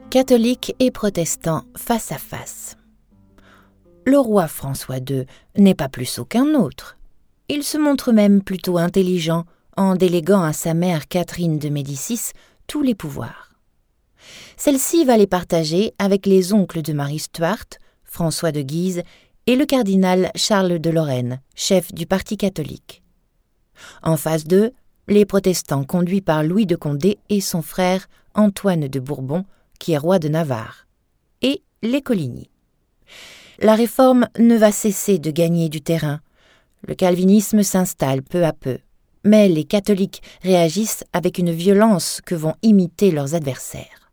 Catholiques et protestants face à face. Le roi François II n'est pas plus sot qu'un autre. Il se montre même plutôt intelligent en déléguant à sa mère Catherine de Médicis tous les pouvoirs. Celle-ci va les partager avec les oncles de Marie Stuart, François de Guise et le cardinal Charles de Lorraine, chef du parti catholique. En face d'eux, les protestants conduits par Louis de Condé et son frère Antoine de Bourbon, qui est roi de Navarre, et les Coligny. La réforme ne va cesser de gagner du terrain. Le calvinisme s'installe peu à peu, mais les catholiques réagissent avec une violence que vont imiter leurs adversaires.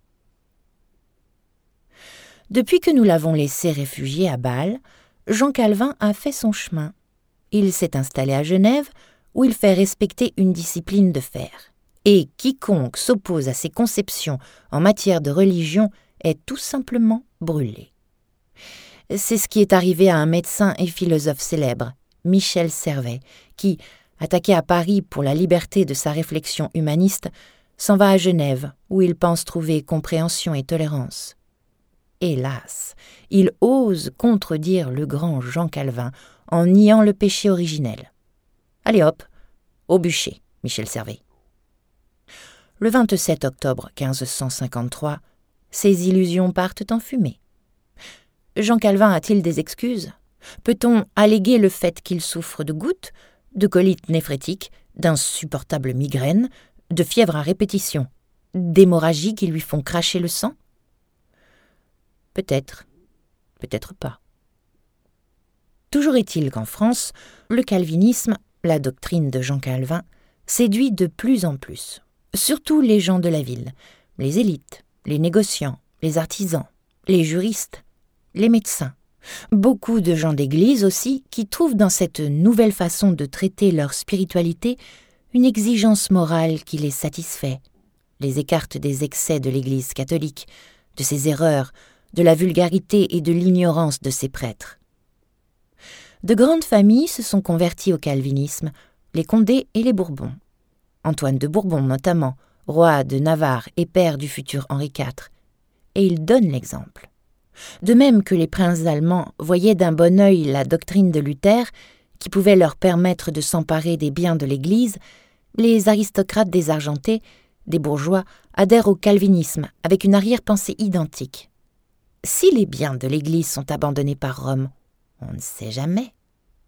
Depuis que nous l'avons laissé réfugié à Bâle, Jean Calvin a fait son chemin. Il s'est installé à Genève, où il fait respecter une discipline de fer. Et quiconque s'oppose à ses conceptions en matière de religion est tout simplement brûlé. C'est ce qui est arrivé à un médecin et philosophe célèbre, Michel Servet, qui, attaqué à Paris pour la liberté de sa réflexion humaniste, s'en va à Genève, où il pense trouver compréhension et tolérance. Hélas, il ose contredire le grand Jean Calvin en niant le péché originel. Allez hop, au bûcher, Michel Servet. Le 27 octobre 1553, ses illusions partent en fumée. Jean Calvin a-t-il des excuses ? Peut-on alléguer le fait qu'il souffre de gouttes, de colites néphrétiques, d'insupportables migraines, de fièvre à répétition, d'hémorragies qui lui font cracher le sang ? Peut-être, peut-être pas. Toujours est-il qu'en France, le calvinisme, la doctrine de Jean Calvin, séduit de plus en plus. Surtout les gens de la ville, les élites, les négociants, les artisans, les juristes, les médecins. Beaucoup de gens d'église aussi qui trouvent dans cette nouvelle façon de traiter leur spiritualité une exigence morale qui les satisfait, les écarte des excès de l'Église catholique, de ses erreurs, de la vulgarité et de l'ignorance de ses prêtres. De grandes familles se sont converties au calvinisme, les Condé et les Bourbons. Antoine de Bourbon notamment, roi de Navarre et père du futur Henri IV, et il donne l'exemple. De même que les princes allemands voyaient d'un bon œil la doctrine de Luther, qui pouvait leur permettre de s'emparer des biens de l'Église, les aristocrates désargentés, des bourgeois, adhèrent au calvinisme avec une arrière-pensée identique. Si les biens de l'Église sont abandonnés par Rome, on ne sait jamais.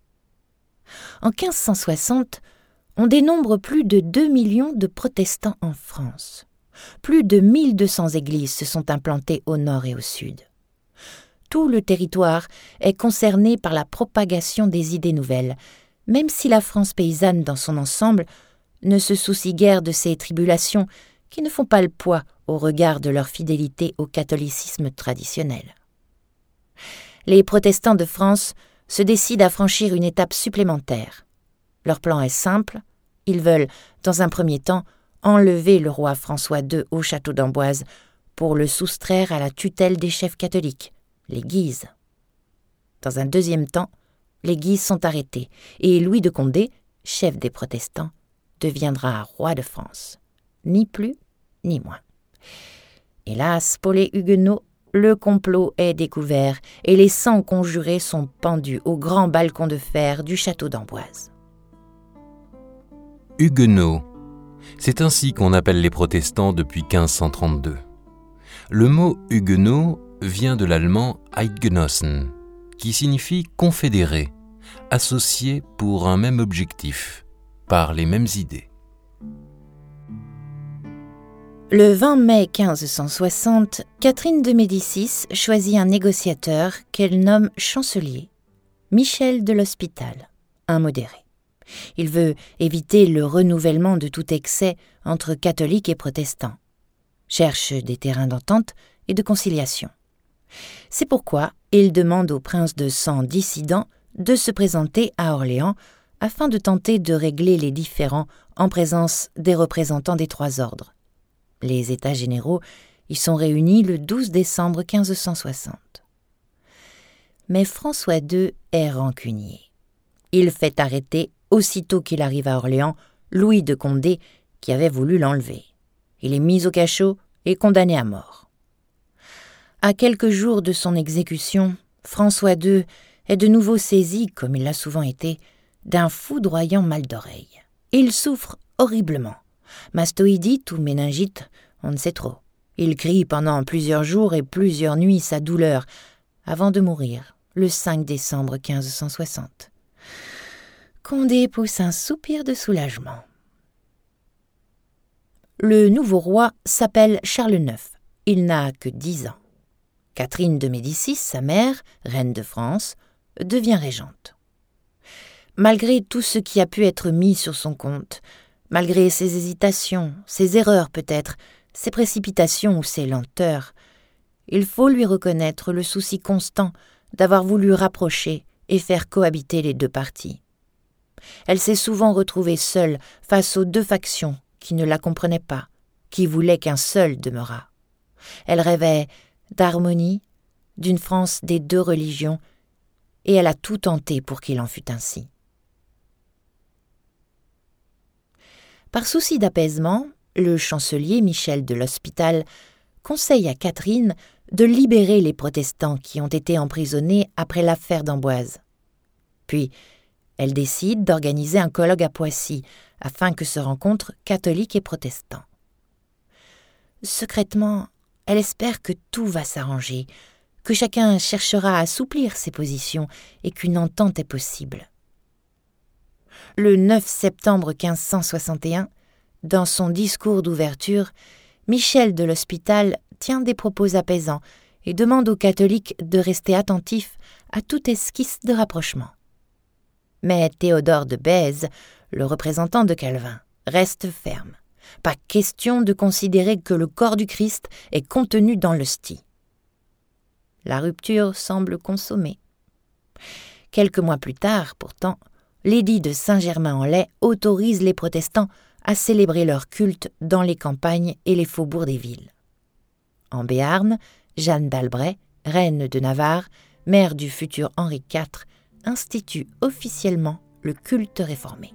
En 1560, on dénombre plus de 2 millions de protestants en France. Plus de 1200 églises se sont implantées au nord et au sud. Tout le territoire est concerné par la propagation des idées nouvelles, même si la France paysanne dans son ensemble ne se soucie guère de ces tribulations qui ne font pas le poids au regard de leur fidélité au catholicisme traditionnel. Les protestants de France se décident à franchir une étape supplémentaire. Leur plan est simple, ils veulent, dans un premier temps, enlever le roi François II au château d'Amboise pour le soustraire à la tutelle des chefs catholiques, les Guises. Dans un deuxième temps, les Guises sont arrêtés et Louis de Condé, chef des protestants, deviendra roi de France. Ni plus, ni moins. Hélas, pour les Huguenots, le complot est découvert et les 100 conjurés sont pendus au grand balcon de fer du château d'Amboise. Huguenots. C'est ainsi qu'on appelle les protestants depuis 1532. Le mot huguenot vient de l'allemand Eidgenossen, qui signifie confédéré, associé pour un même objectif, par les mêmes idées. Le 20 mai 1560, Catherine de Médicis choisit un négociateur qu'elle nomme chancelier, Michel de l'Hospital, un modéré. Il veut éviter le renouvellement de tout excès entre catholiques et protestants, cherche des terrains d'entente et de conciliation. C'est pourquoi il demande au prince de sang dissident de se présenter à Orléans afin de tenter de régler les différends en présence des représentants des 3 ordres. Les États généraux y sont réunis le 12 décembre 1560. Mais François II est rancunier. Il fait arrêter, aussitôt qu'il arrive à Orléans, Louis de Condé, qui avait voulu l'enlever. Il est mis au cachot et condamné à mort. À quelques jours de son exécution, François II est de nouveau saisi, comme il l'a souvent été, d'un foudroyant mal d'oreille. Il souffre horriblement. Mastoïdite ou méningite, on ne sait trop. Il crie pendant plusieurs jours et plusieurs nuits sa douleur, avant de mourir, le 5 décembre 1560. Condé pousse un soupir de soulagement. Le nouveau roi s'appelle Charles IX. Il n'a que 10 ans. Catherine de Médicis, sa mère, reine de France, devient régente. Malgré tout ce qui a pu être mis sur son compte, malgré ses hésitations, ses erreurs peut-être, ses précipitations ou ses lenteurs, il faut lui reconnaître le souci constant d'avoir voulu rapprocher et faire cohabiter les deux partis. Elle s'est souvent retrouvée seule face aux deux factions qui ne la comprenaient pas, qui voulaient qu'un seul demeurât. Elle rêvait d'harmonie, d'une France des deux religions, et elle a tout tenté pour qu'il en fût ainsi. Par souci d'apaisement, le chancelier Michel de l'Hospital conseille à Catherine de libérer les protestants qui ont été emprisonnés après l'affaire d'Amboise. Puis, elle décide d'organiser un colloque à Poissy afin que se rencontrent catholiques et protestants. Secrètement, elle espère que tout va s'arranger, que chacun cherchera à assouplir ses positions et qu'une entente est possible. Le 9 septembre 1561, dans son discours d'ouverture, Michel de l'Hospital tient des propos apaisants et demande aux catholiques de rester attentifs à toute esquisse de rapprochement. Mais Théodore de Bèze, le représentant de Calvin, reste ferme. Pas question de considérer que le corps du Christ est contenu dans l'hostie. La rupture semble consommée. Quelques mois plus tard, pourtant, l'édit de Saint-Germain-en-Laye autorise les protestants à célébrer leur culte dans les campagnes et les faubourgs des villes. En Béarn, Jeanne d'Albret, reine de Navarre, mère du futur Henri IV, institue officiellement le culte réformé.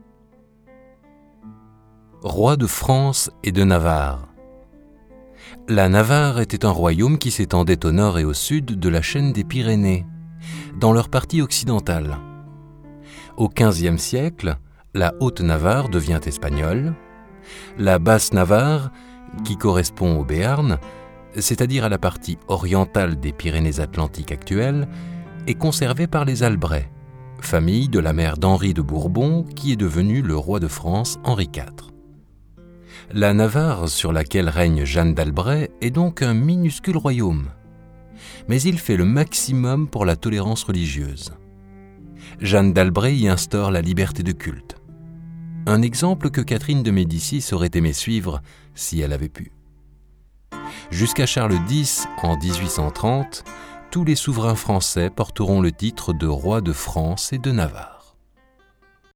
Roi de France et de Navarre. La Navarre était un royaume qui s'étendait au nord et au sud de la chaîne des Pyrénées, dans leur partie occidentale. Au XVe siècle, la Haute-Navarre devient espagnole. La Basse-Navarre, qui correspond au Béarn, c'est-à-dire à la partie orientale des Pyrénées-Atlantiques actuelles, est conservée par les Albret, famille de la mère d'Henri de Bourbon qui est devenu le roi de France Henri IV. La Navarre sur laquelle règne Jeanne d'Albret est donc un minuscule royaume, mais il fait le maximum pour la tolérance religieuse. Jeanne d'Albret y instaure la liberté de culte. Un exemple que Catherine de Médicis aurait aimé suivre si elle avait pu. Jusqu'à Charles X, en 1830, tous les souverains français porteront le titre de roi de France et de Navarre.